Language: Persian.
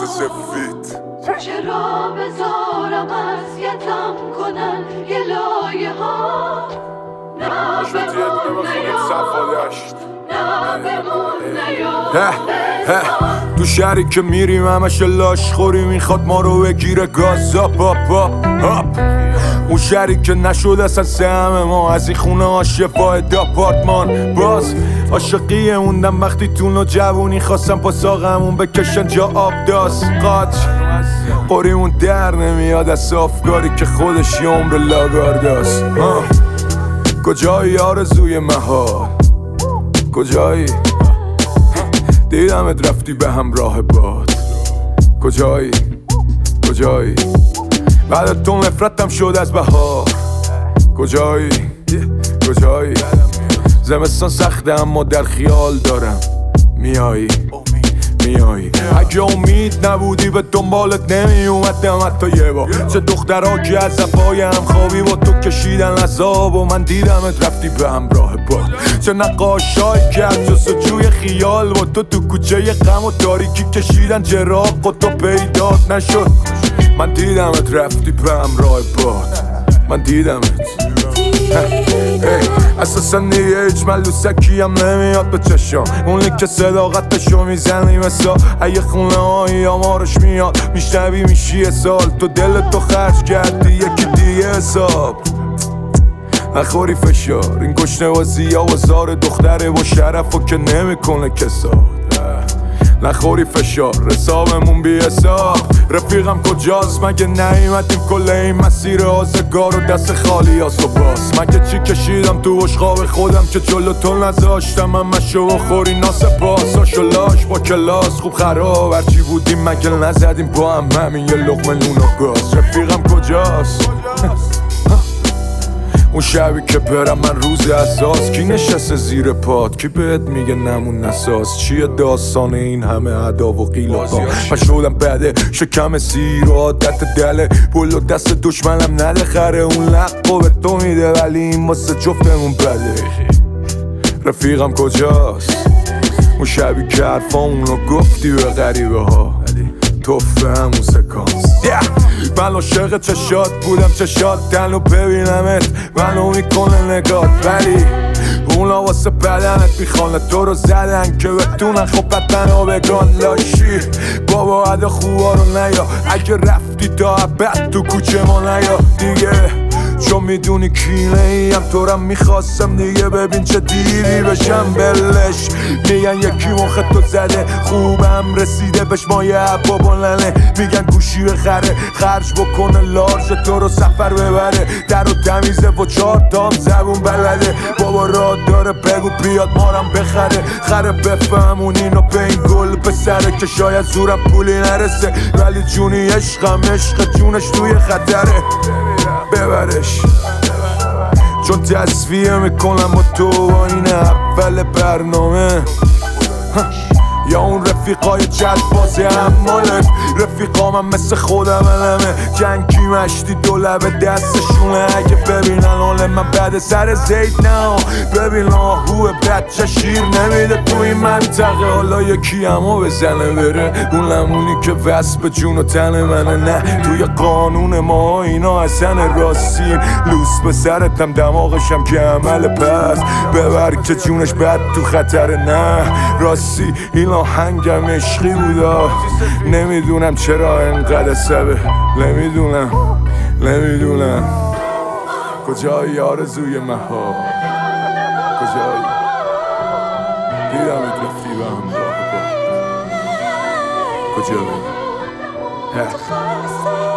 سفید. چرا بذارم اذیتم کنن یه لایه ها، نه بمون نه بمون تو شهری که میریم همش لاش خوری میخواد ما رو بگیره گاز هاپ هاپ هاپ. اون شهری که نشد اصلا سهم ما از این خونه ها شفاه داپارتمان. باز عاشقی موندم وقتی تو جوونی خواستم پا ساقمون بکشن جا آب داست قاچ قوریمون در نمیاد از صافگاری که خودش یه عمر لاگارداست. کجایی آرزوی مهار کجایی؟ دیدمت رفتی به همراه باد کجایی؟ کجایی؟ بعد تو نفرتم شد از بهار کجایی؟ کجایی؟ زمستان سخته اما در خیال دارم میایی میایی. اگه امید نبودی به دنبالت نمی اومدم حتی یه بار. چه دخترها که از زفای هم خوابی با تو کشیدن عذاب و من دیدمت رفتی به همراه باد. چه نقاشایی که از جستجوی خیال با تو کوچه غم و تاریکی کشیدن جراق و تو پیدات نشد. من دیدمت رفتی به همراه باد من دیدمت. اساسا دیگه هیچ ملوسکی هم نمیاد به چشم. اونی که صداقتشو میزنی مثال اگه خونه هایی آمارش میاد میشنوی میشی یه سال. تو دلتو خرج کردی یکی دیگه حساب نخوری فشار. این گشنه بازی ها و زار دختره با شرف و که نمیکنه کساد. نخوری فشار حسابمون بی حساب. رفیقم کجاست مگه نیومدیم کل این مسیر آزگار و دست خالی هاست و باز. مگه چی کشیدم تو اشغاب خودم که جلو تو نذاشتم همشو و خوری ناسپاس. آشولاش با کلاس خوب خراب هرچی بودیم مگه نزدیم با هم همین یه لقمه نون و گاز. رفیقم کجاست؟ اون شبی که برم من روز اساس کی نشسته زیر پاد کی بهت میگه نمون نساز. چیه داستان این همه ادا و قیل و با من شدم بده شکم سیر و عادت دله پول و دست دشمنم نده خره. اون لقو به تو میده ولی این واسه جفتمون بده. رفیقم کجاست؟ اون شبی که حرفامونو گفتی به غریبه ها توفه همون سکانس. من عاشق چشات بودم چشات تنو ببینمت منو میکنه نگات ولی اونا واسه بدنت میخوانه تو رو زدن که بتونن خب بدن بگان لاشی. بابا عدا خوبا رو نیا اگه رفتی تا ابد تو کوچه ما نیا دیگه چون میدونی کینه ایم تو رم میخواستم دیگه. ببین چه دیری بشم بلش میگن یکی مخ تو زده خوبم رسیده بهش مایه عبا بلنه. میگن گوشی بخره خرج بکنه لارج تو رو سفر ببره. در و تمیزه و 4 تام زبون بلده. بابا راه داره بگو بیاد مارم بخره. خره بفهمون اینو به این گل پسره که شاید زورم پولی نرسه ولی جونی عشقم عشق جونش توی خطره. ببرش چون تصفیه میکنم با تو با این اول برنامه. یا اون رفیقای جد بازی همالت رفیقامم مثل خودم علمه جنگی مشتی دو لبه دستشونه. اگه ببینن حال من بعد سر زید نه ببین آهوه بچه شیر نمیده تو این منطقه. حالا یکی همو بزنه بره اون لمونی که وصف به جون و تن منه. نه توی قانون ما اینا اصلا راستین لوس به سرتم دماغشم که عمل پس ببر که جونش بد تو خطره. نه راستی این آهنگم عشقی بودا نمیدونم چرا انقدر سبه نمیدونم کجایی آرزوی مهار کجایی؟ دیدمت رفتی به همراه با کجایی؟